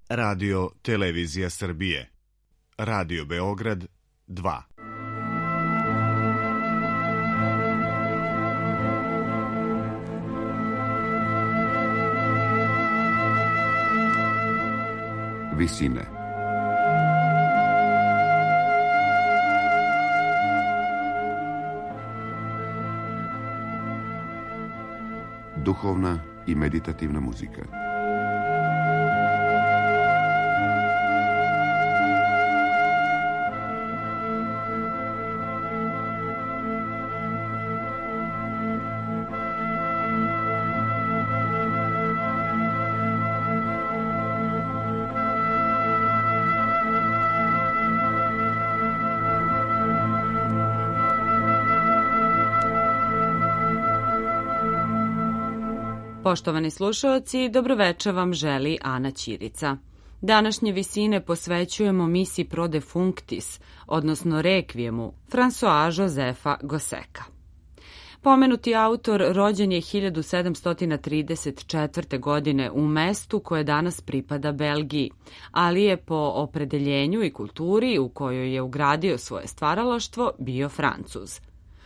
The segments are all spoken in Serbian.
Radio Televizija Srbije, Radio Beograd 2. Visine. Duhovna i meditativna muzika. Poštovani slušaoci, dobroveče vam želi Ana Ćirica. Današnje visine posvećujemo misi Pro Defunctis, odnosno rekvijemu, François Josepha Gossec'a. Pomenuti autor rođen je 1734. godine u mestu koje danas pripada Belgiji, ali je po opredeljenju i kulturi u kojoj je ugradio svoje stvaralaštvo bio Francuz.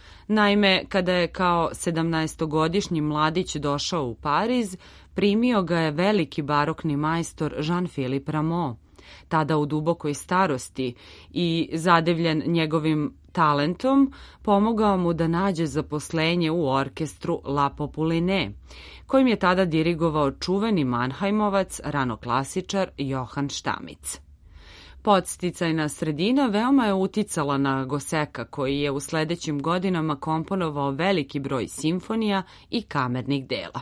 Naime, kada je kao 17-godišnji mladić došao u Pariz, primio ga je veliki barokni majstor Jean-Philippe Rameau, tada u dubokoj starosti i zadivljen njegovim talentom, pomogao mu da nađe zaposlenje u orkestru La Populine, kojim je tada dirigovao čuveni Mannheimovac, ranoklasičar Johann Stamitz. Podsticajna sredina veoma je uticala na Gossec'a, koji je u sledećim godinama komponovao veliki broj simfonija i kamernih dela.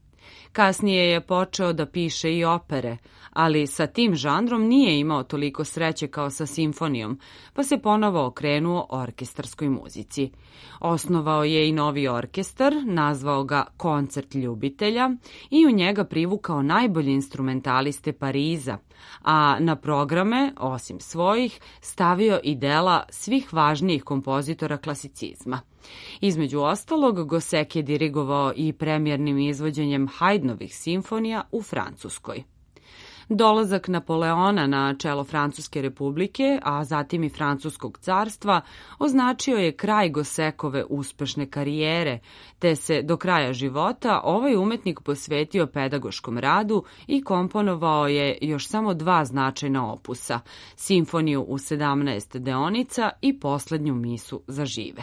Kasnije je počeo da piše i opere, ali sa tim žanrom nije imao toliko sreće kao sa simfonijom, pa se ponovo okrenuo orkestarskoj muzici. Osnovao je i novi orkestar, nazvao ga Koncert ljubitelja i u njega privukao najbolje instrumentaliste Pariza, a na programe, osim svojih, stavio i dela svih važnijih kompozitora klasicizma. Između ostalog, Gossec je dirigovao i premijernim izvođenjem Haydnovih simfonija u Francuskoj. Dolazak Napoleona na čelo Francuske republike, a zatim i Francuskog carstva, označio je kraj Gossecove uspešne karijere, te se do kraja života ovaj umetnik posvetio pedagoškom radu i komponovao je još samo 2 značajna opusa, simfoniju u 17 deonica i poslednju misu za žive.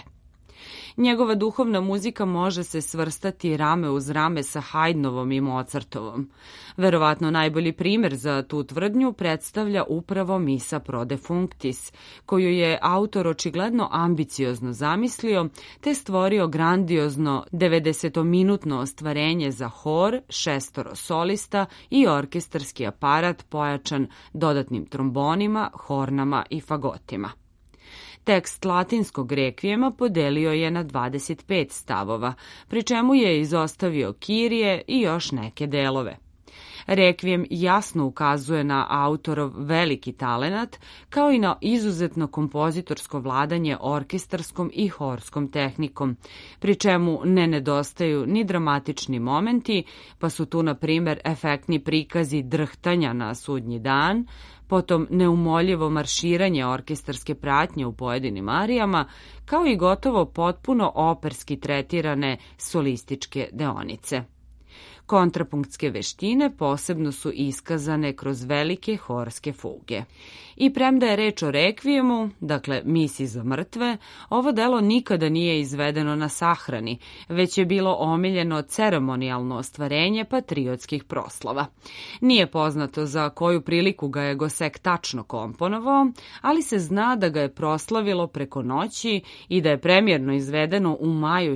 Njegova duhovna muzika može se svrstati rame uz rame sa Haydnovom i Mozartovom. Verovatno najbolji primer za tu tvrdnju predstavlja upravo misa Pro Defunctis, koju je autor očigledno ambiciozno zamislio, te stvorio grandiozno 90-minutno ostvarenje za hor, 6 solista i orkestarski aparat pojačan dodatnim trombonima, hornama i fagotima. Tekst latinskog rekvijema podelio je na 25 stavova, pri čemu je izostavio kirije i još neke delove. Rekvijem jasno ukazuje na autorov veliki talenat, kao i na izuzetno kompozitorsko vladanje orkestarskom i horskom tehnikom, pri čemu ne nedostaju ni dramatični momenti, pa su tu, na primer, efektni prikazi drhtanja na sudnji dan, potom neumoljivo marširanje orkestarske pratnje u pojedinim arijama, kao i gotovo potpuno operski tretirane solističke deonice. Kontrapunktske veštine posebno su iskazane kroz velike horske fuge. I premda je reč o rekvijemu, dakle misi za mrtve, ovo delo nikada nije izvedeno na sahrani, već je bilo omiljeno ceremonijalno ostvarenje patriotskih proslava. Nije poznato za koju priliku ga je Gossec tačno komponovao, ali se zna da ga je proslavilo preko noći i da je premijerno izvedeno u maju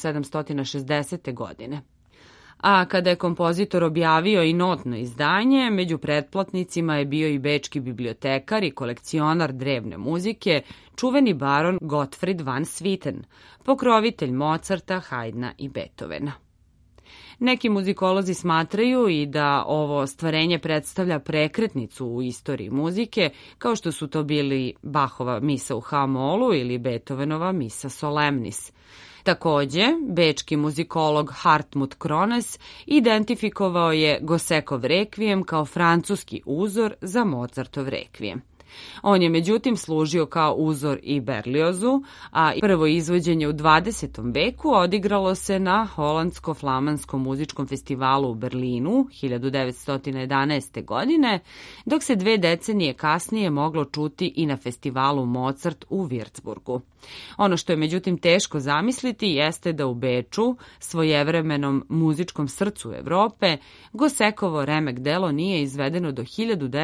1760. godine. A kada je kompozitor objavio i notno izdanje, među pretplatnicima je bio i bečki bibliotekar i kolekcionar drevne muzike, čuveni baron Gottfried van Swieten, pokrovitelj Mozarta, Haydna i Beethovena. Neki muzikolozi smatraju i da ovo ostvarenje predstavlja prekretnicu u istoriji muzike, kao što su to bili Bachova misa u H-molu ili Beethovenova misa Solemnis. Takođe, bečki muzikolog Hartmut Krones identifikovao je Gosekov rekvijem kao francuski uzor za Mozartov rekvijem. On je međutim služio kao uzor i Berliozu, a prvo izvođenje u 20. veku odigralo se na Holandsko-flamanskom muzičkom festivalu u Berlinu 1911. godine, dok se 2 decenije kasnije moglo čuti i na festivalu Mozart u Würzburgu. Ono što je međutim teško zamisliti jeste da u Beču, svojevremenom muzičkom srcu Evrope, Gosekovo remek delo nije izvedeno do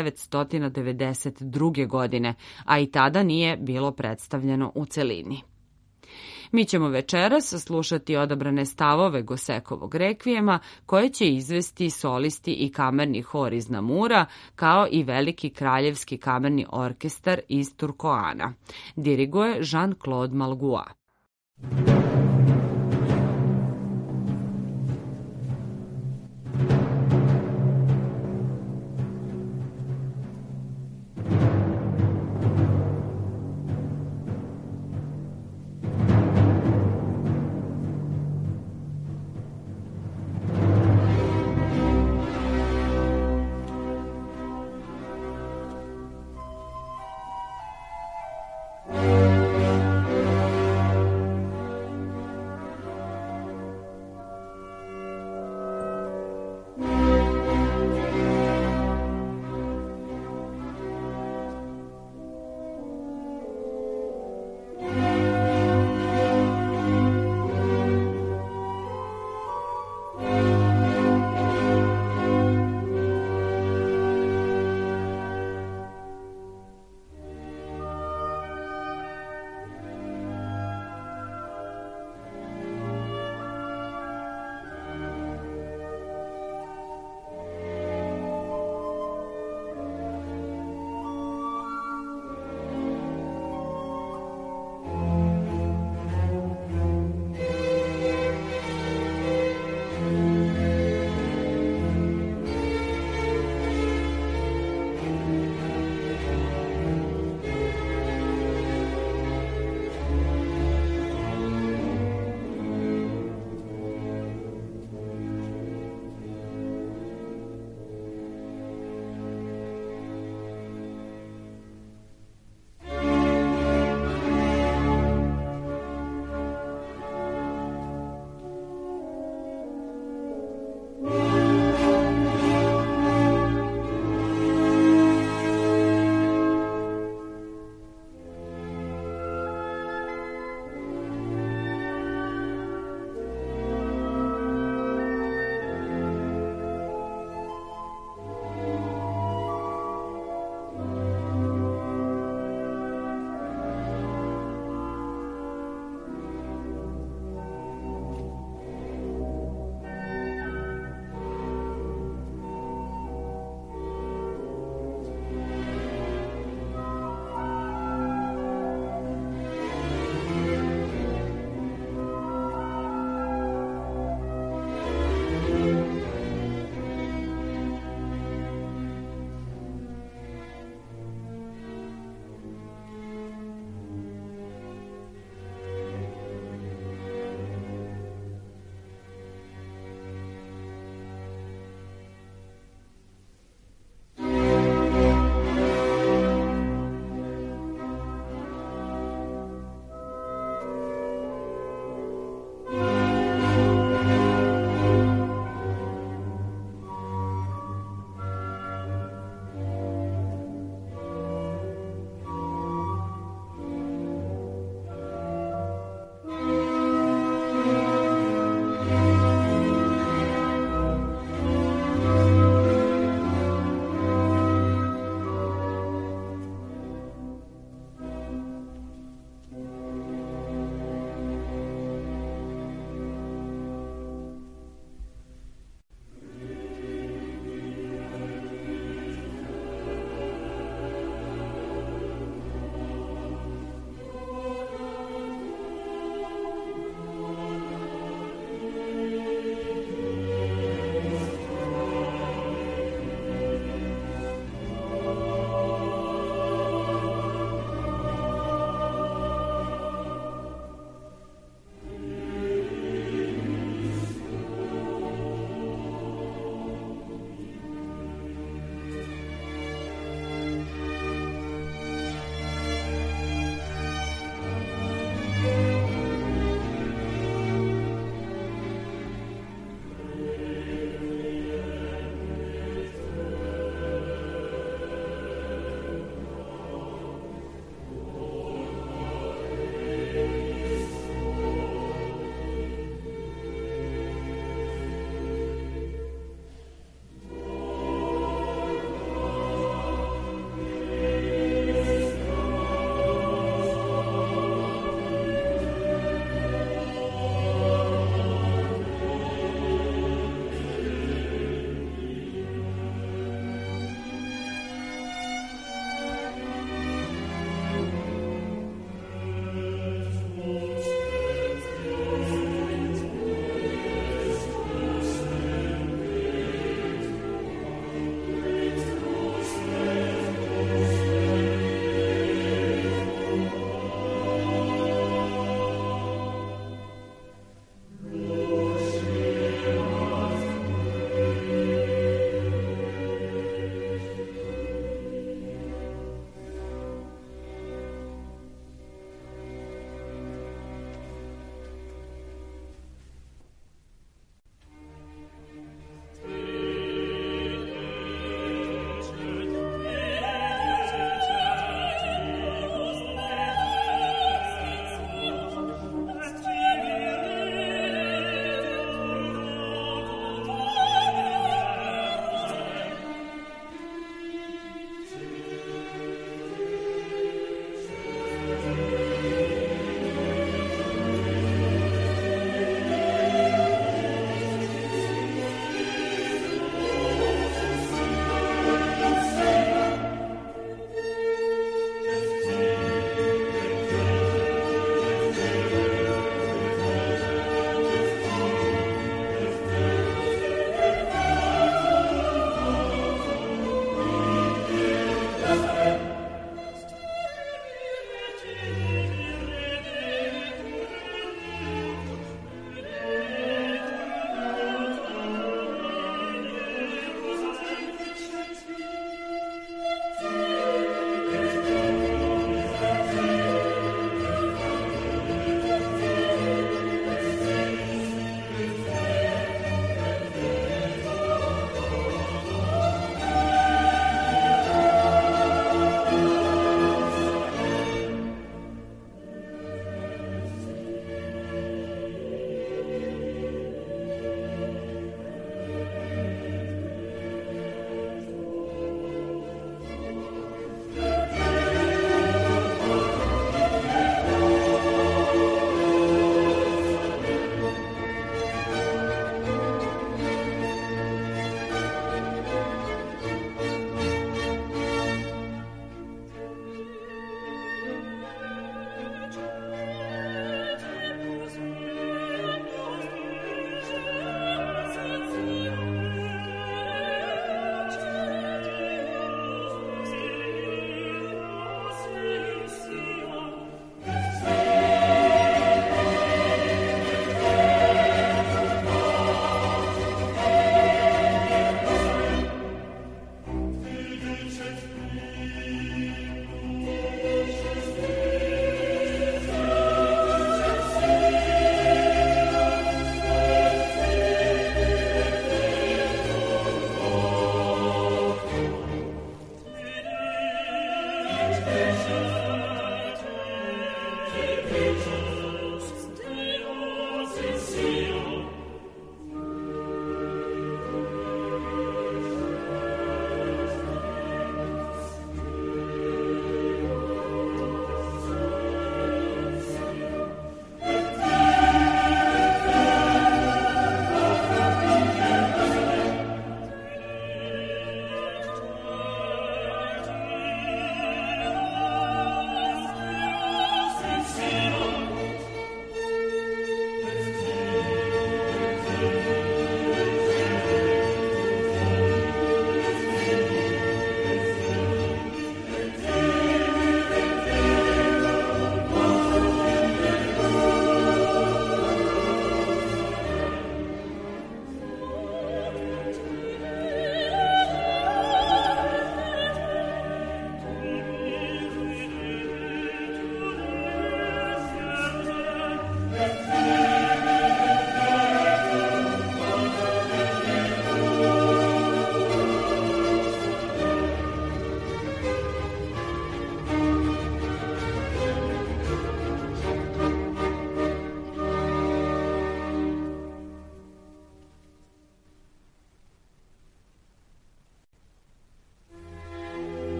1992. godine, a i tada nije bilo predstavljeno u celini. Mi ćemo večeras slušati odabrane stavove Gosekovog rekvijema koje će izvesti solisti i kamerni hor iz Namura, kao i veliki kraljevski kamerni orkestar iz Turkoana. Diriguje Jean-Claude Malgois.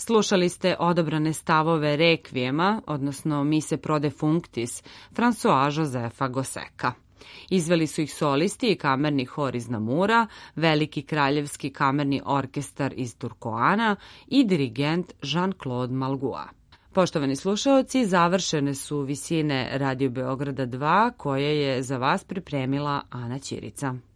Slušali ste odabrane stavove rekvijema, odnosno Mise pro defunctis, François Josepha Gossec'a. Izveli su ih solisti i kamerni hor iz Namura, Veliki kraljevski kamerni orkestar iz Turkoana i dirigent Jean-Claude Malgua. Poštovani slušaoci, završene su visine Radio Beograda 2 koje je za vas pripremila Ana Ćirica.